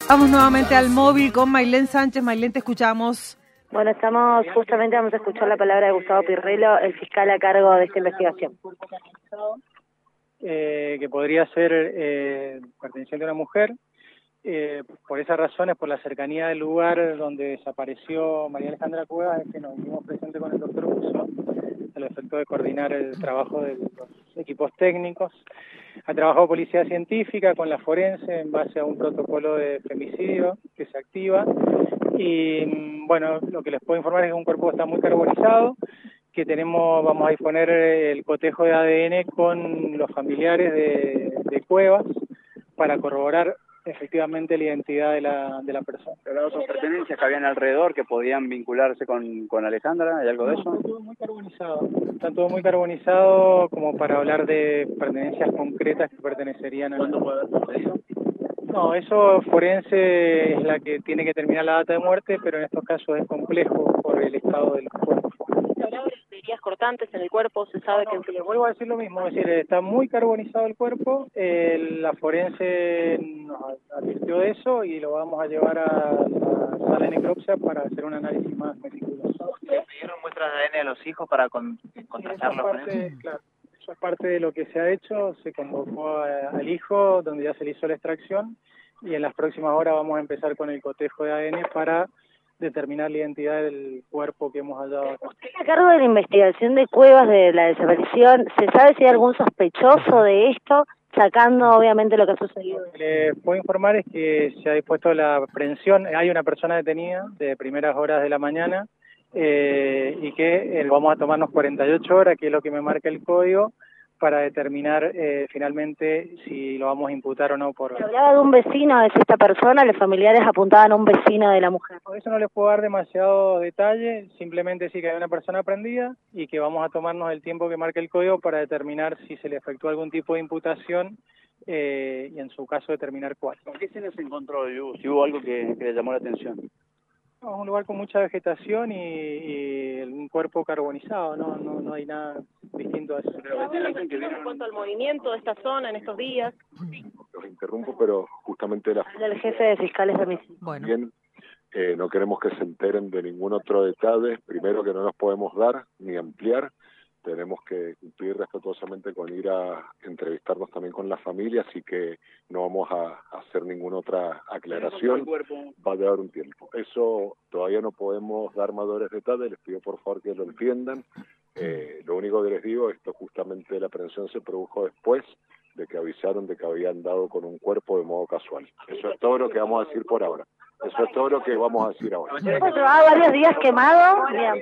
Vamos nuevamente al móvil con Maylén Sánchez. Maylén, te escuchamos. Bueno, vamos a escuchar la palabra de Gustavo Pirrelo, el fiscal a cargo de esta investigación. Que podría ser perteneciente a una mujer. Por esas razones, por la cercanía del lugar donde desapareció María Alejandra Cuevas, es que nos vinimos presentes con el doctor Busso, al efecto de coordinar el trabajo de los equipos técnicos. Ha trabajado policía científica con la forense en base a un protocolo de femicidio que se activa. Y bueno, lo que les puedo informar es que un cuerpo está muy carbonizado, que vamos a disponer el cotejo de ADN con los familiares de Cuevas para corroborar efectivamente la identidad de la persona. ¿Pero otras pertenencias que habían alrededor que podían vincularse con Alejandra? ¿Hay algo de eso? Está todo muy carbonizado como para hablar de pertenencias concretas que pertenecerían a... ¿Cuándo puede haber sucedido? No, eso forense es la que tiene que terminar la data de muerte, pero en estos casos es complejo por el estado del cuerpo. ¿Se hablaba de heridas cortantes en el cuerpo? ¿Se sabe que...? Les vuelvo a decir lo mismo, es decir, está muy carbonizado el cuerpo, la forense nos advirtió de eso y lo vamos a llevar a la sala de necropsia para hacer un análisis más meticuloso. ¿Le pidieron muestras de ADN a los hijos para contrastarlo con eso? Claro. Eso es parte de lo que se ha hecho, se convocó al hijo, donde ya se le hizo la extracción, y en las próximas horas vamos a empezar con el cotejo de ADN para determinar la identidad del cuerpo que hemos hallado acá. ¿Usted a cargo de la investigación de Cuevas de la desaparición, se sabe si hay algún sospechoso de esto, sacando obviamente lo que ha sucedido? Lo que les puedo informar es que se ha dispuesto la aprehensión, hay una persona detenida de primeras horas de la mañana, y que vamos a tomarnos 48 horas, que es lo que me marca el código, para determinar finalmente si lo vamos a imputar o no por... ¿Se hablaba de un vecino, es esta persona? ¿Los familiares apuntaban a un vecino de la mujer? Por eso no les puedo dar demasiado detalle, simplemente sí que hay una persona prendida y que vamos a tomarnos el tiempo que marca el código para determinar si se le efectúa algún tipo de imputación y en su caso determinar cuál. ¿Con qué se les encontró, si hubo algo que le llamó la atención? Es un lugar con mucha vegetación y un cuerpo carbonizado, no hay nada distinto a eso. En cuanto al movimiento de esta zona en estos días. Los interrumpo, pero justamente El jefe de fiscales de homicidio. Bueno. Bien, no queremos que se enteren de ningún otro detalle, primero que no nos podemos dar ni ampliar. Tenemos que cumplir respetuosamente con ir a entrevistarnos también con la familia, así que no vamos a hacer ninguna otra aclaración. Va a llevar un tiempo. Eso todavía no podemos dar mayores detalles, les pido por favor que lo entiendan. Lo único que les digo, esto justamente la aprehensión se produjo después de que avisaron de que habían dado con un cuerpo de modo casual. Eso es todo lo que vamos a decir por ahora. Eso es todo lo que vamos a decir ahora. ¿Lleva varios días quemado? Bien.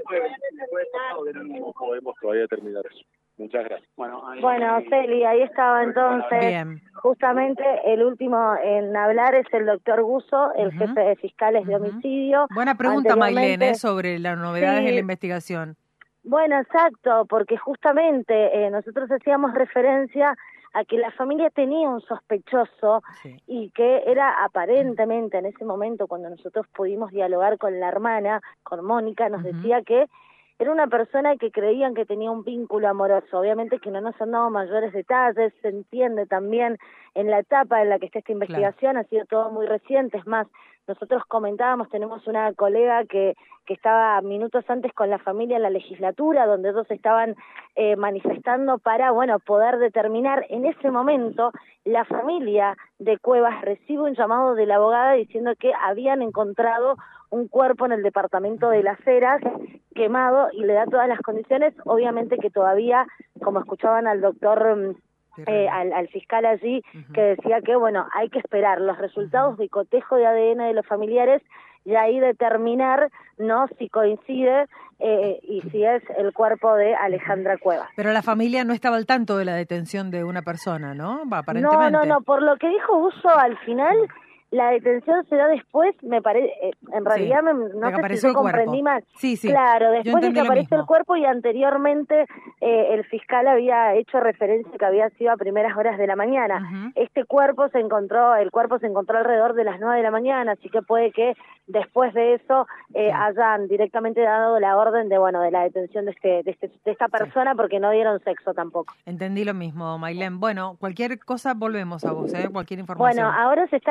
No podemos todavía determinar eso. Muchas gracias. Bueno, Celi, ahí estaba entonces. Bien. Justamente el último en hablar es el doctor Busso, el jefe de fiscales de homicidio. Buena pregunta, Maylén, sobre las novedades de la investigación. Bueno, exacto, porque justamente nosotros hacíamos referencia a que la familia tenía un sospechoso y que era aparentemente en ese momento cuando nosotros pudimos dialogar con la hermana, con Mónica, nos decía que era una persona que creían que tenía un vínculo amoroso. Obviamente que no nos han dado mayores detalles, se entiende también en la etapa en la que está esta investigación, ha sido todo muy reciente, es más, nosotros comentábamos, tenemos una colega que estaba minutos antes con la familia en la legislatura, donde ellos estaban manifestando para, poder determinar. En ese momento, la familia de Cuevas recibe un llamado de la abogada diciendo que habían encontrado un cuerpo en el departamento de Las Heras, quemado, y le da todas las condiciones, obviamente que todavía, como escuchaban al doctor... al fiscal allí, que decía que, hay que esperar los resultados de cotejo de ADN de los familiares y ahí determinar, si coincide y si es el cuerpo de Alejandra Cuevas. Pero la familia no estaba al tanto de la detención de una persona, ¿no? Aparentemente. No, por lo que dijo Busso al final... La detención se da después, me parece, en realidad no sé si yo comprendí mal. Sí. Claro, después de que aparece el cuerpo y anteriormente el fiscal había hecho referencia que había sido a primeras horas de la mañana. El cuerpo se encontró alrededor de las 9 de la mañana, así que puede que después de eso hayan directamente dado la orden de la detención de esta persona porque no dieron sexo tampoco. Entendí lo mismo, Maylén. Bueno, cualquier cosa volvemos a vos, cualquier información. Bueno, ahora se están retirando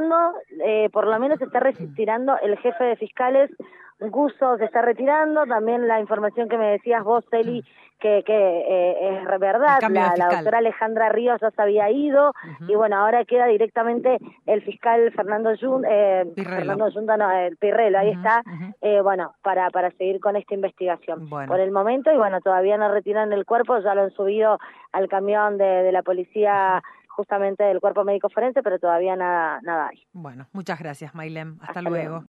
retirando, por lo menos se está retirando el jefe de fiscales, Guso, se está retirando, también la información que me decías vos, Celi, que es verdad, la doctora Alejandra Ríos ya se había ido, y bueno, ahora queda directamente el fiscal Fernando Pirrelo, ahí está, bueno, para seguir con esta investigación. Por el momento, y bueno, todavía no retiran el cuerpo, ya lo han subido al camión de la policía, justamente del cuerpo médico forense, pero todavía nada hay. Bueno, muchas gracias, Maylem. Hasta luego.